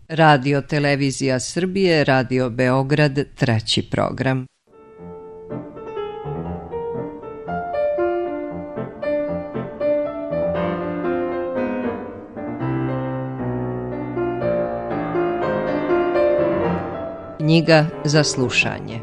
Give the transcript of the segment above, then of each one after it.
Radio Televizija Srbije, Radio Beograd, 3. program. Knjiga za slušanje.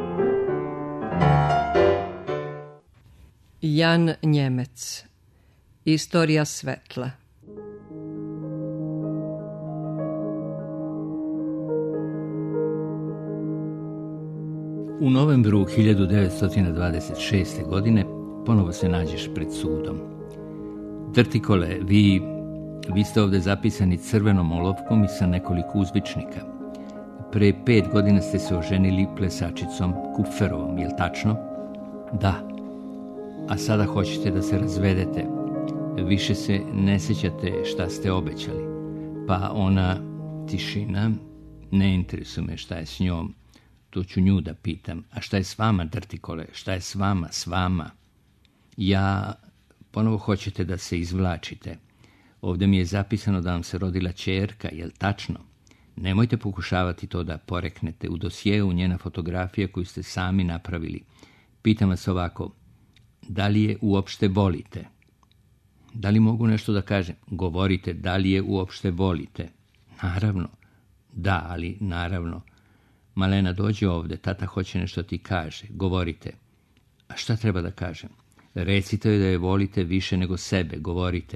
Jan Njemec. Istorija svetla. U novembru 1926. godine ponovo se nađeš pred sudom. Drtikole, vi ste ovdje zapisani crvenom olovkom i sa nekoliko uzvičnika. Pre 5 godina ste se oženili plesačicom Kupferovom, je li tačno? Da. A sada hoćete da se razvedete. Više se ne sjećate šta ste obećali. Pa ona tišina, ne interesuje me šta je s njom. To ću nju da pitam. A šta je s vama, Drtikole? Šta je s vama? Ja, ponovo hoćete da se izvlačite. Ovdje mi je zapisano da vam se rodila ćerka, je li tačno? Nemojte pokušavati to da poreknete. U dosjeu njena fotografija koju ste sami napravili. Pitam vas ovako, da li je uopšte volite? Da li mogu nešto da kažem? Govorite, da li je uopšte volite? Naravno. Da, ali naravno. Malena, dođi ovdje, tata hoće nešto ti kaže. Govorite. A šta treba da kažem? Recite joj da je volite više nego sebe. Govorite.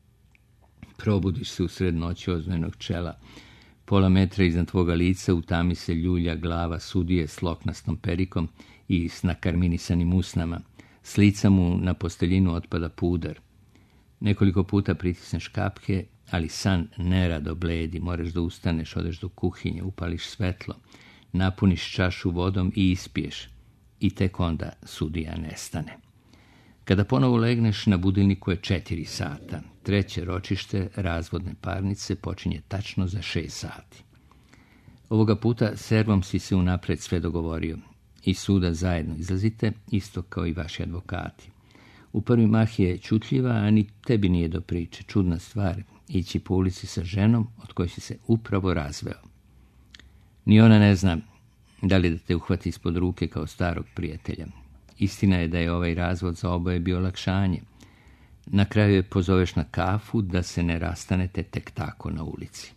Probudiš se usred noći oznojenog čela. Pola metra iznad tvoga lica u tami se ljulja glava sudije s loknastom perikom i s nakarminisanim usnama. S lica mu na posteljinu otpada pudar. Nekoliko puta pritisneš kapke, ali san nerado bledi. Moraš da ustaneš, odeš do kuhinje, upališ svetlo, napuniš čašu vodom i ispiješ. I tek onda sudija nestane. Kada ponovo legneš, na budilniku je 4 sata. Treće ročište razvodne parnice počinje tačno za 6 sati. Ovoga puta servom si se unapred sve dogovorio. Iz suda zajedno izlazite, isto kao i vaši advokati. U prvi mah je čutljiva, a ni tebi nije do priče. Čudna stvar, ići po ulici sa ženom od koje si se upravo razveo. Ni ona ne zna da li da te uhvati ispod ruke kao starog prijatelja. Istina je da je ovaj razvod za oboje bio olakšanje. Na kraju je pozoveš na kafu da se ne rastanete tek tako na ulici.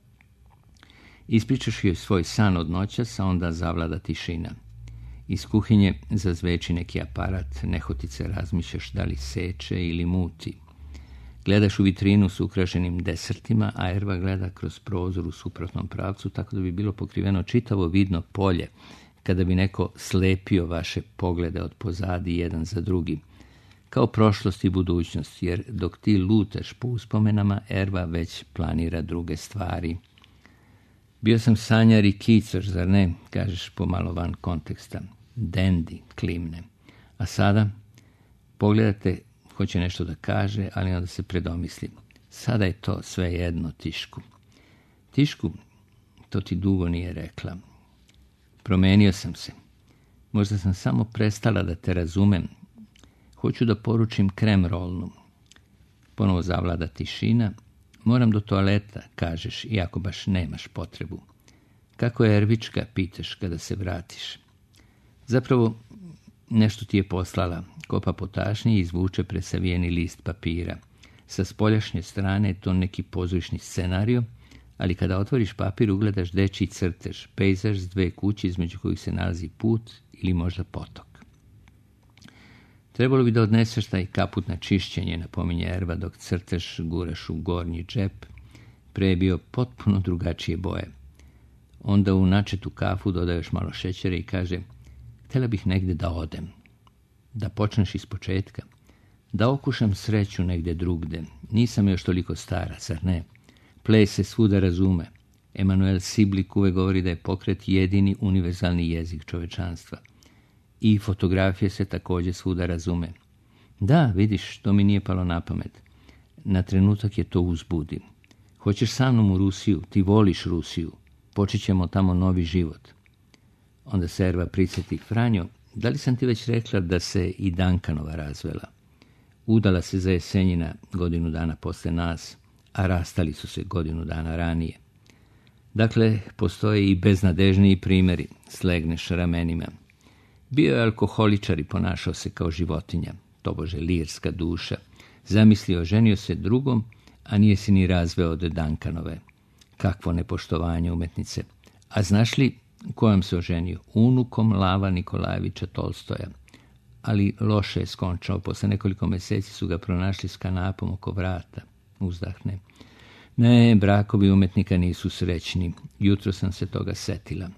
Ispričaš joj svoj san od noćas, a onda zavlada tišina. Iz kuhinje zazveči neki aparat, nehotice razmišljaš da li seče ili muti. Gledaš u vitrinu s ukrašenim desertima, a Erva gleda kroz prozor u suprotnom pravcu, tako da bi bilo pokriveno čitavo vidno polje, kada bi neko slepio vaše poglede od pozadi jedan za drugi, kao prošlost i budućnost, jer dok ti lutaš po uspomenama, Erva već planira druge stvari. Bio sam sanjar i kicoš, zar ne, kažeš pomalo van konteksta. Dendi, klimne. A sada pogledate, hoće nešto da kaže, ali onda se predomisli. Sada je to sve jedno, Tišku. Tišku, to ti dugo nije rekla. Promenio sam se. Možda sam samo prestala da te razumem. Hoću da poručim krem rolnu. Ponovo zavlada tišina. Moram do toaleta, kažeš, iako baš nemaš potrebu. Kako je Ervička, pitaš kada se vratiš. Zapravo, nešto ti je poslala. Kopa po tašnji i izvuče presavijeni list papira. Sa spoljašnje strane je to neki pozorišni scenario, ali kada otvoriš papir ugledaš dečji crtež, pejzaž s 2 kuće između kojih se nalazi put ili možda potok. Trebalo bi da odneseš taj kaput na čišćenje, napominje Erva, dok crtež guraš u gornji džep. Pre je bio potpuno drugačije boje. Onda u načetu kafu dodaješ malo šećera i kaže, htjela bih negdje da odem. Da počneš iz početka. Da okušam sreću negdje drugde. Nisam još toliko stara, zar ne? Ples se svuda razume. Emanuel Siblik uvek govori da je pokret jedini univerzalni jezik čovečanstva. I fotografije se također svuda razume. Da, vidiš, to mi nije palo na pamet. Na trenutak je to uzbudi. Hoćeš sa mnom u Rusiju, ti voliš Rusiju. Počet ćemo tamo novi život. Onda se Erva prisjeti, Franjo, da li sam ti već rekla da se i Dankanova razvela? Udala se za Jesenjina 1 godinu dana posle nas, a rastali su se 1 godinu dana ranije. Dakle, postoje i beznadežniji primjeri, slegneš ramenima. Bio je alkoholičar i ponašao se kao životinja, tobože lirska duša. Zamislio, ženio se drugom, a nije se ni razveo od Duncanove. Kakvo nepoštovanje umetnice. A znaš li kojom se oženio? Unukom Lava Nikolajevića Tolstoja. Ali loše je skončao. Posle nekoliko mjeseci su ga pronašli s kanapom oko vrata. Uzdahne. Ne, brakovi umetnika nisu srećni. Jutro sam se toga setila.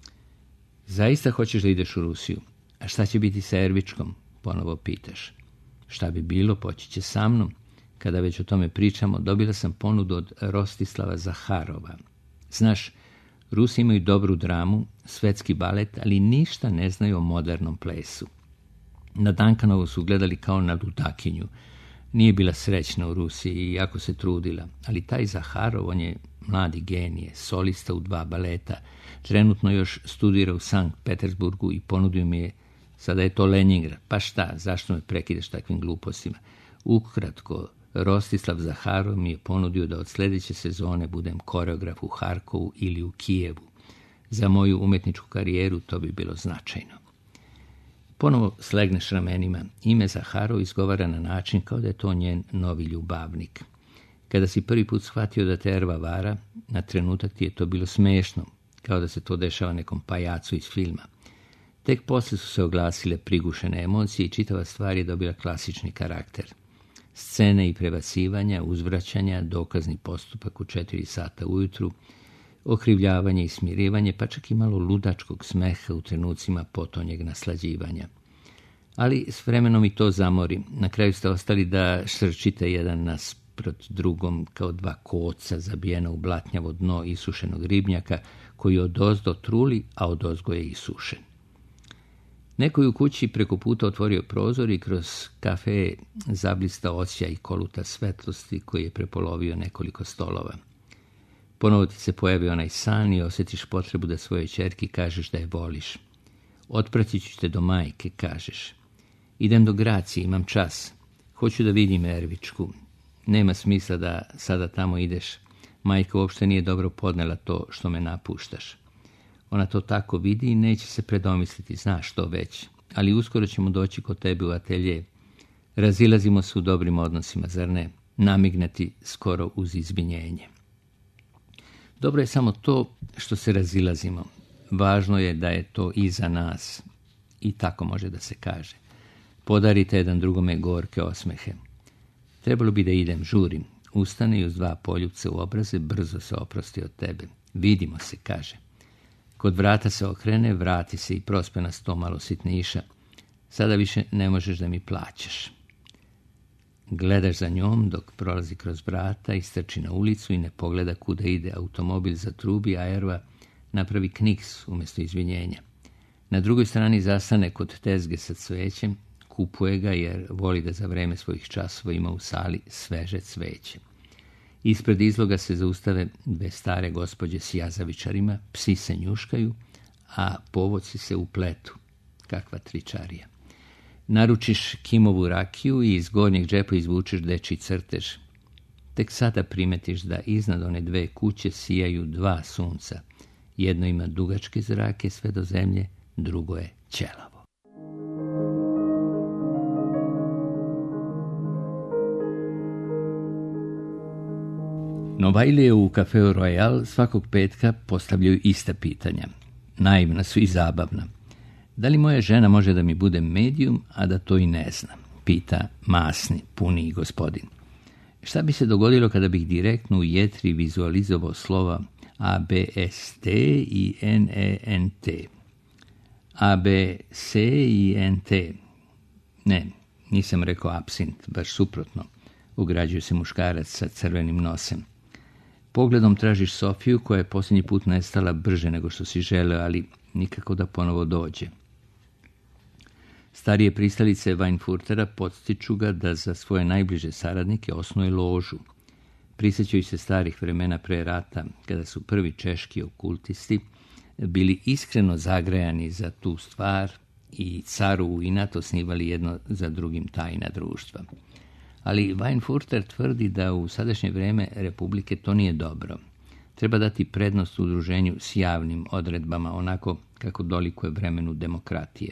Zaista hoćeš da ideš u Rusiju? A šta će biti sa Ervičkom? Ponovo pitaš. Šta bi bilo, poći će sa mnom. Kada već o tome pričamo, dobila sam ponudu od Rostislava Zaharova. Znaš, Rusi imaju dobru dramu, svetski balet, ali ništa ne znaju o modernom plesu. Na Duncanovu su gledali kao na ludakinju. Nije bila srećna u Rusiji i jako se trudila, ali taj Zaharov, on je mladi genije, solista u 2 baleta, trenutno još studira u Sankt Petersburgu i ponudio mi je, sada je to Leningrad, pa šta, zašto me prekidaš takvim glupostima? Ukratko, Rostislav Zaharov mi je ponudio da od sljedeće sezone budem koreograf u Harkovu ili u Kijevu. Za moju umetničku karijeru to bi bilo značajno. Ponovo slegneš ramenima. Ime Zaharov izgovara na način kao da je to njen novi ljubavnik. Kada si prvi put shvatio da te Erva vara, na trenutak ti je to bilo smiješno, kao da se to dešava nekom pajacu iz filma. Tek poslije su se oglasile prigušene emocije i čitava stvar je dobila klasični karakter. Scene i prebacivanja, uzvraćanja, dokazni postupak u 4 sata ujutru, okrivljavanje i smirivanje, pa čak i malo ludačkog smeha u trenucima potonjeg naslađivanja. Ali s vremenom i to zamori. Na kraju ste ostali da šrčite jedan nasprot drugom kao 2 koca zabijena u blatnjavo dno isušenog ribnjaka koji odozdo truli, a odozgo je isušen. Neko je u kući preko puta otvorio prozor i kroz kafe zablista osjaj koluta svetlosti koji je prepolovio nekoliko stolova. Ponovo ti se pojavi onaj san i osjetiš potrebu da svojoj ćerki kažeš da je voliš. Otpratit ću te do majke, kažeš. Idem do Gracije, imam čas. Hoću da vidim Ervičku. Nema smisla da sada tamo ideš. Majka uopšte nije dobro podnela to što me napuštaš. Ona to tako vidi i neće se predomisliti, znaš to već. Ali uskoro ćemo doći kod tebe u atelje. Razilazimo se u dobrim odnosima, zar ne? Namigneti skoro uz izvinjenje. Dobro je samo to što se razilazimo. Važno je da je to iza nas. I tako može da se kaže. Podarite jedan drugome gorke osmehe. Trebalo bi da idem, žurim. Ustane i uz 2 poljupce u obraze brzo se oprosti od tebe. Vidimo se, kaže. Kod vrata se okrene, vrati se i prospe nas to malo sitniša. Sada više ne možeš da mi plaćaš. Gledaš za njom dok prolazi kroz vrata, istrči na ulicu i ne pogleda kuda ide. Automobil zatrubi, a Erva napravi kniks umjesto izvinjenja. Na drugoj strani zastane kod tezge sa cvećem, kupuje ga jer voli da za vreme svojih časova ima u sali sveže cveće. Ispred izloga se zaustave 2 stare gospođe s jazavičarima, psi se njuškaju, a povoci se upletu. Kakva tričarija. Naručiš Kimovu rakiju i iz gornjeg džepa izvučeš dečji crtež. Tek sada primetiš da iznad one 2 kuće sijaju 2 sunca. Jedno ima dugačke zrake sve do zemlje, drugo je ćelavo. Novajlije u kafeu Royal svakog petka postavljaju ista pitanja. Naivna su i zabavna. Da li moja žena može da mi bude medijum, a da to i ne zna? Pita masni, puniji gospodin. Šta bi se dogodilo kada bih direktno u jetri vizualizovao slova A, B, S, T i N, E, N, T? A, B, C i N, T. Ne, nisam rekao absint, baš suprotno. Ugrađuje se muškarac sa crvenim nosem. Pogledom tražiš Sofiju koja je posljednji put nestala brže nego što si želeo, ali nikako da ponovo dođe. Starije pristalice Weinfurtera podstiču ga da za svoje najbliže saradnike osnuje ložu. Prisjećaju se starih vremena pre rata, kada su prvi češki okultisti bili iskreno zagrejani za tu stvar i caru u inat osnivali jedno za drugim tajna društva. Ali Weinfurter tvrdi da u sadašnje vrijeme republike to nije dobro. treba dati prednost udruženju s javnim odredbama, onako kako dolikuje vremenu demokratije.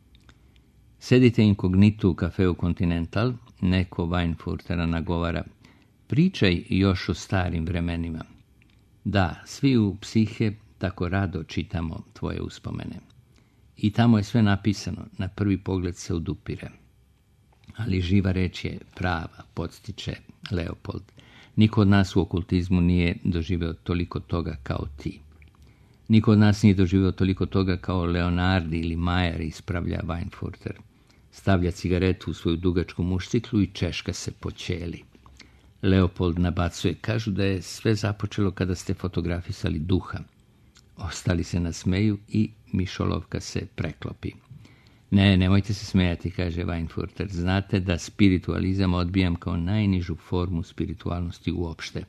Sedite inkognito u kafeu Continental, neko Weinfurtera nagovara: pričaj još o starim vremenima. Da, svi u Psihe tako rado čitamo tvoje uspomene. I tamo je sve napisano, na prvi pogled se odupire. Ali živa reč je prava, podstiče Leopold. Niko od nas u okultizmu nije doživeo toliko toga kao ti. Niko od nas nije doživeo toliko toga kao Leonardi ili Majer, ispravlja Weinfurter. Stavlja cigaretu u svoju dugačku muštiklu i češka se po ćeli. Leopold nabacuje: kažu da je sve započelo kada ste fotografisali duha. Ostali se nasmeju i mišolovka se preklopi. Ne, nemojte se smijati, kaže Weinfurter. Znate da spiritualizam odbijam kao najnižu formu spiritualnosti uopšte.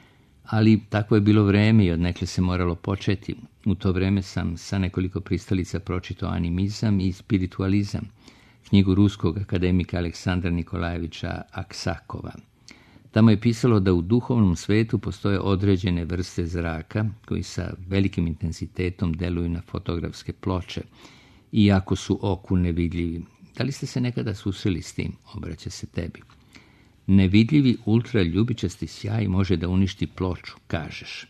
Ali tako je bilo vreme i odnekle se moralo početi. U to vreme sam sa nekoliko pristalica pročitao animizam i spiritualizam, knjigu ruskog akademika Aleksandra Nikolajevića Aksakova. Tamo je pisalo da u duhovnom svetu postoje određene vrste zraka koji sa velikim intenzitetom deluju na fotografske ploče, iako su oku nevidljivi. Da li ste se nekada susreli s tim? Obraća se tebi. Nevidljivi ultraljubičasti sjaj može da uništi ploču, kažeš.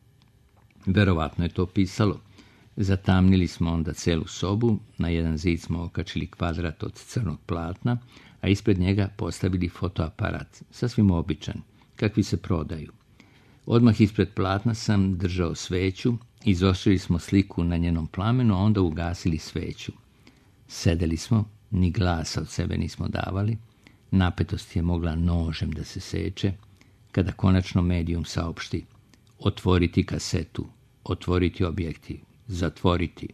Verovatno je to pisalo. Zatamnili smo onda celu sobu, na jedan zid smo okačili kvadrat od crnog platna, a ispred njega postavili fotoaparat, sasvim običan, kakvi se prodaju. Odmah ispred platna sam držao sveću, izostrili smo sliku na njenom plamenu, a onda ugasili sveću. Sedeli smo, ni glasa od sebe nismo davali, napetost je mogla nožem da se seče, kada konačno medijum saopšti: otvoriti kasetu, otvoriti objektiv, zatvoriti.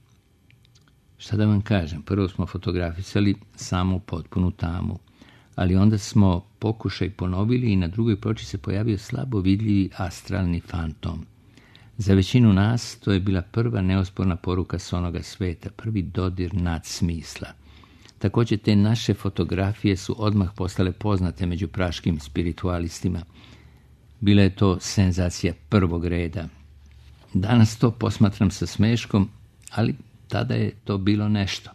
Šta da vam kažem, prvo smo fotografisali samo potpunu tamu, ali onda smo pokušaj ponovili i na drugoj ploči se pojavio slabo vidljivi astralni fantom. Za većinu nas to je bila prva neosporna poruka s onoga sveta, prvi dodir nadsmisla. Također te naše fotografije su odmah postale poznate među praškim spiritualistima. Bila je to senzacija prvog reda. Danas to posmatram sa smeškom, ali tada je to bilo nešto.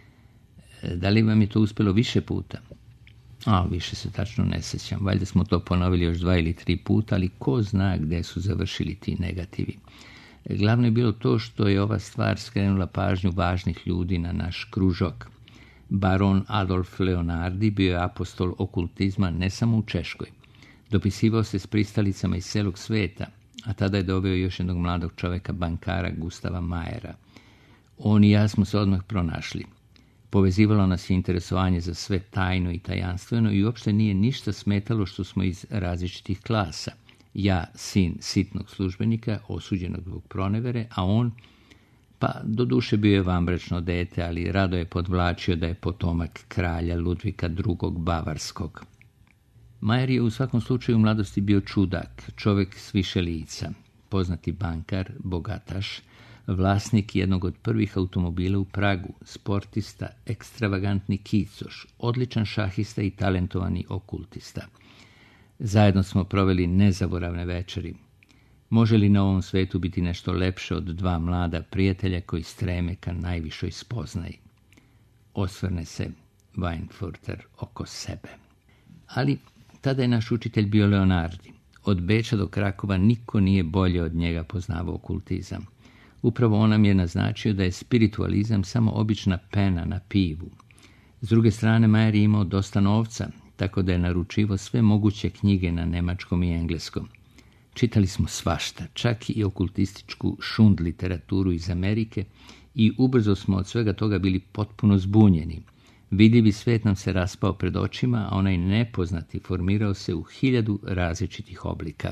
Da li vam je to uspjelo više puta? Više se tačno ne sjećam. Valjda smo to ponovili još 2 ili 3 puta, ali ko zna gdje su završili ti negativi. Glavno je bilo to što je ova stvar skrenula pažnju važnih ljudi na naš kružok. Baron Adolf Leonardi bio je apostol okultizma ne samo u Češkoj. Dopisivao se s pristalicama iz celog sveta, a tada je doveo još jednog mladog čovjeka, bankara Gustava Majera. On i ja smo se odmah pronašli. Povezivalo nas je interesovanje za sve tajno i tajanstveno i uopšte nije ništa smetalo što smo iz različitih klasa. Ja, sin sitnog službenika, osuđenog zbog pronevere, a on, pa doduše bio je vanbračno dete, ali rado je podvlačio da je potomak kralja Ludvika II. Bavarskog. Majer je u svakom slučaju u mladosti bio čudak, čovjek s više lica, poznati bankar, bogataš, vlasnik jednog od prvih automobila u Pragu, sportista, ekstravagantni kicoš, odličan šahista i talentovani okultista. Zajedno smo proveli nezaboravne večeri. Može li na ovom svetu biti nešto lepše od 2 mlada prijatelja koji streme ka najvišoj spoznaji? Osvrne se Weinfurter oko sebe. Ali tada je naš učitelj bio Leonardi. Od Beča do Krakova niko nije bolje od njega poznavao okultizam. Upravo on nam je naznačio da je spiritualizam samo obična pena na pivu. S druge strane, Majer je imao dosta novca, tako da je naručivao sve moguće knjige na nemačkom i engleskom. Čitali smo svašta, čak i okultističku šund literaturu iz Amerike i ubrzo smo od svega toga bili potpuno zbunjeni. Vidljivi svet nam se raspao pred očima, a onaj nepoznati formirao se u 1000 različitih oblika.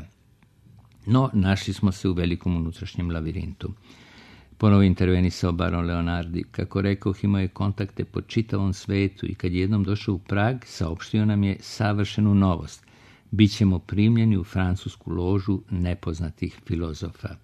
No, našli smo se u velikom unutrašnjem lavirintu. Ponovo intervenisao baron Leonardi. Kako rekoh, imao je kontakte po čitavom svetu i kad je jednom došao u Prag, saopštio nam je savršenu novost. Bićemo primljeni u francusku ložu nepoznatih filozofa.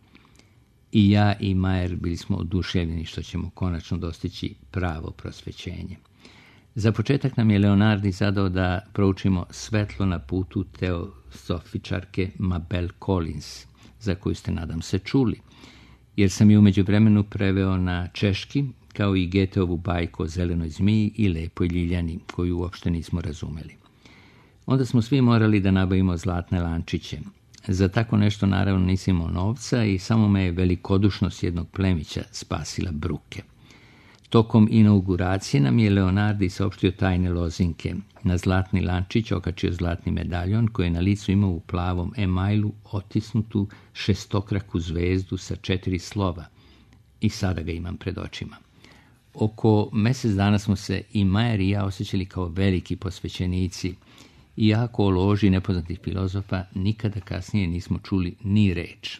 I ja i Majer bili smo oduševljeni što ćemo konačno dostići pravo prosvećenje. Za početak nam je Leonardi zadao da proučimo Svetlo na putu teosofičarke Mabel Collins, za koju ste, nadam se, čuli, jer sam je u međuvremenu preveo na češki, kao i Goetheovu bajku o zelenoj zmiji i lepoj ljiljani, koju uopšte nismo razumeli. Onda smo svi morali da nabavimo zlatne lančiće. Za tako nešto naravno nisam imao novca i samo me je velikodušnost jednog plemića spasila bruke. Tokom inauguracije nam je Leonardi saopštio tajne lozinke. Na zlatni lančić okačio zlatni medaljon koji je na licu imao u plavom emajlu otisnutu šestokraku zvezdu sa 4 slova. I sada ga imam pred očima. Oko mjesec dana smo se i Majer i ja osjećali kao veliki posvećenici, iako o loži nepoznatih filozofa nikada kasnije nismo čuli ni reč.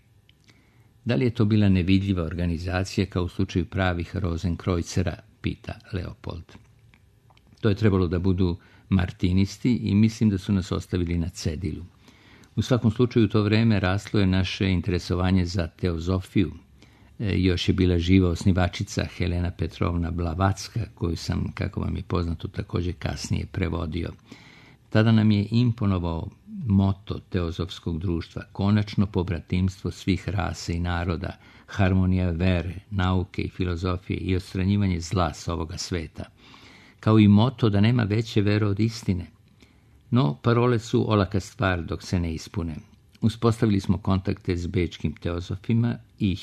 Da li je to bila nevidljiva organizacija kao u slučaju pravih Rozenkreuzera, pita Leopold. To je trebalo da budu martinisti i mislim da su nas ostavili na cedilu. U svakom slučaju u to vreme raslo je naše interesovanje za teozofiju. Još je bila živa osnivačica Helena Petrovna Blavatska, koju sam, kako vam je poznato, također kasnije prevodio. Tada nam je imponovao moto teozofskog društva, konačno pobratimstvo svih rasa i naroda, harmonija vere, nauke i filozofije i odstranjivanje zla s ovoga sveta, kao i moto da nema veće vere od istine. No, parole su olaka stvar dok se ne ispune. Uspostavili smo kontakte s bečkim teozofima i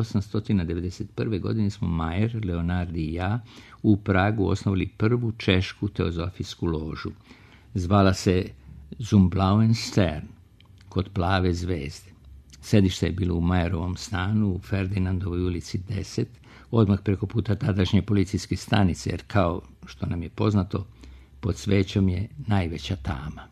1891. godine smo Majer, Leonardi i ja u Pragu osnovali prvu češku teozofijsku ložu. Zvala se Zum Blauen Stern, kod plave zvezde. Sedište je bilo u Majerovom stanu u Ferdinandovoj ulici 10, odmah preko puta tadašnje policijske stanice, jer kao što nam je poznato, pod svećom je najveća tama.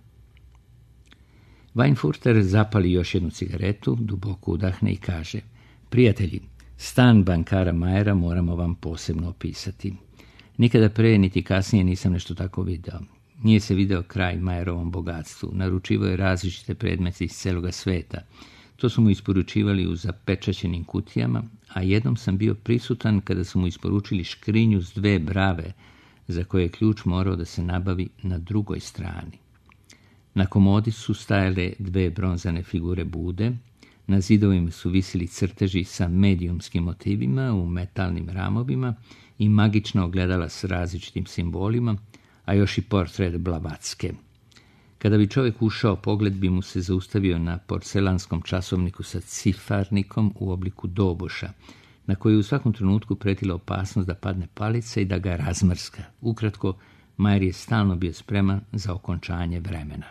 Weinfurter zapali još jednu cigaretu, duboko udahne i kaže: prijatelji, stan bankara Majera moramo vam posebno opisati. Nikada pre niti kasnije nisam nešto tako video. Nije se video kraj Majerovom bogatstvu. Naručivao je različite predmete iz celoga sveta. To su mu isporučivali u zapečaćenim kutijama, a jednom sam bio prisutan kada su mu isporučili škrinju s 2 brave, za koje je ključ morao da se nabavi na drugoj strani. Na komodi su stajale 2 bronzane figure Bude, na zidovima su visili crteži sa medijumskim motivima u metalnim ramovima i magična ogledala s različitim simbolima, a još i portret Blavatske. Kada bi čovjek ušao, pogled bi mu se zaustavio na porcelanskom časovniku sa cifarnikom u obliku doboša, na koji u svakom trenutku pretila opasnost da padne palica i da ga razmrska. Ukratko, Majer je stalno bio spreman za okončanje vremena.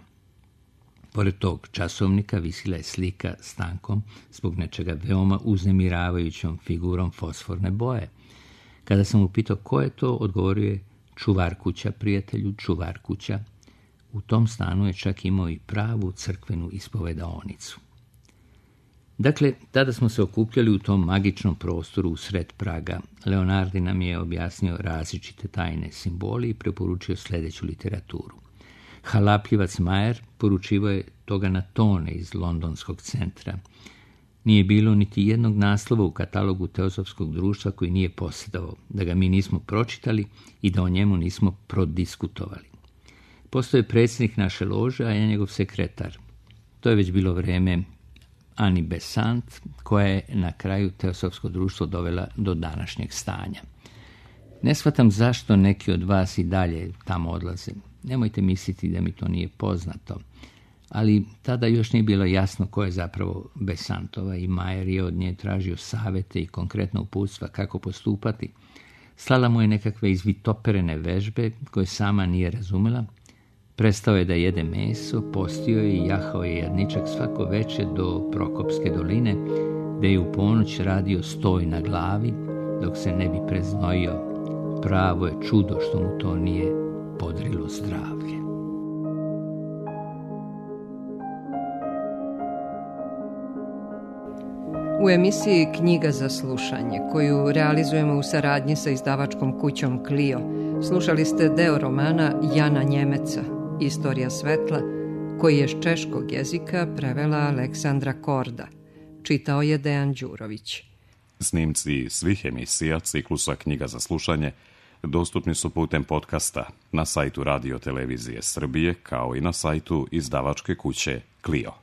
Pored tog časovnika visila je slika s tankom, zbog nečega veoma uznemiravajućom figurom fosforne boje. Kada sam upitao ko je to, odgovorio je: čuvar kuća, prijatelju, čuvar kuća. U tom stanu je čak imao i pravu crkvenu ispovedaonicu. Dakle, tada smo se okupljali u tom magičnom prostoru usred Praga. Leonardi nam je objasnio različite tajne simbole i preporučio sljedeću literaturu. Halapljivac Majer poručivao je toga na tone iz londonskog centra. Nije bilo niti jednog naslova u katalogu teozofskog društva koji nije posjedovao, da ga mi nismo pročitali i da o njemu nismo prodiskutovali. Postoje predsjednik naše lože, a ja njegov sekretar. To je već bilo vrijeme Ani Besant, koja je na kraju teosofsko društvo dovela do današnjeg stanja. Ne shvatam zašto neki od vas i dalje tamo odlaze. Nemojte misliti da mi to nije poznato. Ali tada još nije bilo jasno ko je zapravo Besantova i Majer je od nje tražio savjete i konkretna uputstva kako postupati. Slala mu je nekakve izvitoperene vežbe koje sama nije razumela. Prestao je da jede meso, postio je i jahao je jadničak svako večer do Prokopske doline, gde je u ponoć radio stoj na glavi dok se ne bi preznojio. Pravo je čudo što mu to nije podrilo zdravlje. U emisiji Knjiga za slušanje, koju realizujemo u saradnji sa izdavačkom kućom Clio, slušali ste deo romana Jana Njemeca, Istorija svetla, koji je s češkog jezika prevela Aleksandra Korda. Čitao je Dejan Đurović. Snimci svih emisija ciklusa Knjiga za slušanje dostupni su putem podcasta na sajtu Radio Televizije Srbije, kao i na sajtu izdavačke kuće Clio.